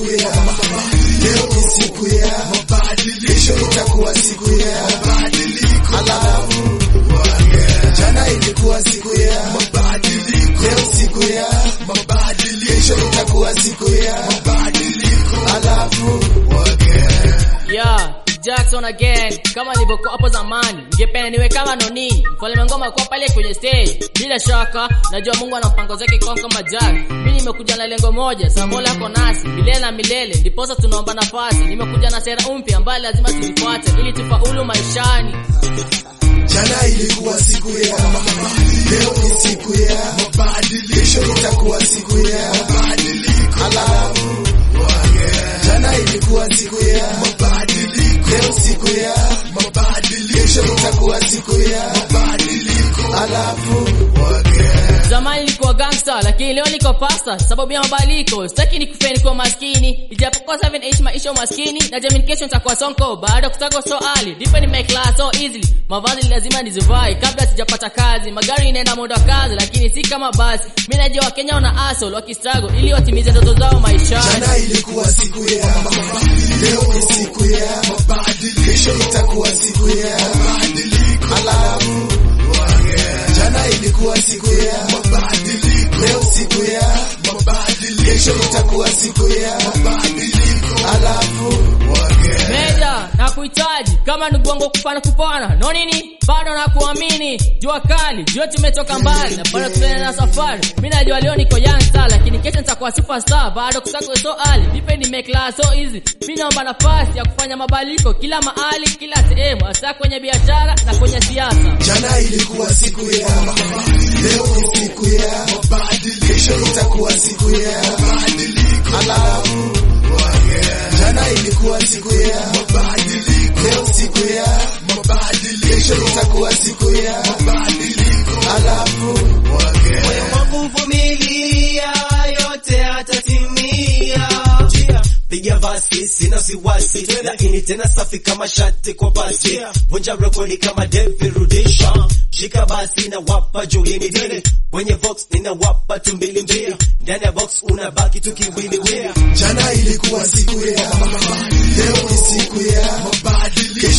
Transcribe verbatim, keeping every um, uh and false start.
siku ya leo ni siku ya mabadiliko, kesho itakuwa siku ya mabadiliko. Alafu jana ilikuwa siku ya mabadiliko, leo siku ya mabadiliko, kesho itakuwa siku ya mabadiliko. Alafu yeah, Jackson again, kama nilivyokuwa hapo zamani, ningependa niwe kama Noni, mfalme ngoma kwa pale kwenye stage. Bila shaka, najua Mungu ana mpango zake kwa kama Jack. Mimi nimekuja na lengo moja, Samola yako nasi, milele na milele, ndiposa tunaomba nafasi. Nimekuja na sera mpya ambayo lazima tulifuate ili tufaulu maishani. Jana ilikuwa siku ya leo ni siku ya mabadiliko, kesho itakuwa siku ya mabadiliko. Alafu jana ilikuwa siku ya mabadiliko, leo siku ya mabadiliko, kesho itakuwa siku ya mabadiliko. Alafu zamani nilikuwa gangster, lakini leo niko pasta sababu ya mabadiliko. Sitaki nikufeni kwa maskini, ijapokuwa seven eight maisha maskini, na jamii kesho nitakuwa sonko baada kutaka so early. Deep in my class so easily, mavazi lazima nizivai kabla sijapata kazi. Magari inaenda muda kazi, lakini si kama basi. Mimi najua Wakenya wana hustle wakistruggle ili watimize ndoto zao maishani. Jana ilikuwa siku ya leo ni siku ya mabadiliko, kesho itakuwa siku ya mabadiliko. Alafu jana ilikuwa siku ya mabadiliko, leo siku ya mabadiliko, kesho itakuwa siku ya mabadiliko. Alafu Meja na kuhitaji kama ndugu wangu kupana kupana no nini bado na kuamini jua kali jua tumetoka mbali na bado tunaendelea na safari. Mimi najua leo niko young star, lakini kesho nitakuwa superstar bado kusako so early. Depend make life so easy. Mimi naomba nafasi ya kufanya mabadiliko kila mahali kila sehemu, hasa kwenye biashara na kwenye siasa. Jana ilikuwa siku ya leo ni siku ya mabadiliko, kesho itakuwa siku ya mabadiliko. Alafu jana ilikuwa siku ya mabadiliko, leo siku ya mabadiliko, kesho itakuwa siku ya mabadiliko. Alafu moyo wangu vumilia, yote atatimia. Piga basi sina siwasi, lakini tena safi kama shati kwa basi. Vunja rekodi kama David Rudisha, shika basi na wapa Juliani Dini. Kwenye box nina wapa tumbili mbili, ndani ya box unabaki tukiwili wili. Jana ilikuwa siku ya leo ni siku ya mabadiliko,